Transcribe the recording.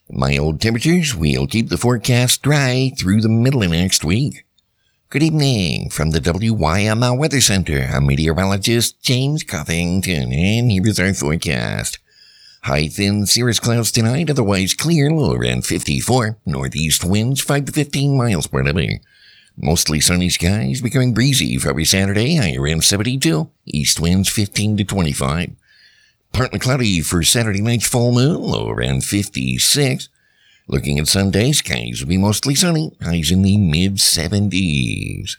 Mild temperatures will keep the forecast dry through the middle of next week. Good evening from the WYML Weather Center. I'm meteorologist James Covington, and here is our forecast. High thin cirrus clouds tonight, otherwise clear, low around 54. Northeast winds 5 to 15 miles per hour. Mostly sunny skies, becoming breezy for every Saturday, high around 72. East winds 15 to 25. Partly cloudy for Saturday night's full moon, low around 56. Looking at Sunday, skies will be mostly sunny, highs in the mid-70s.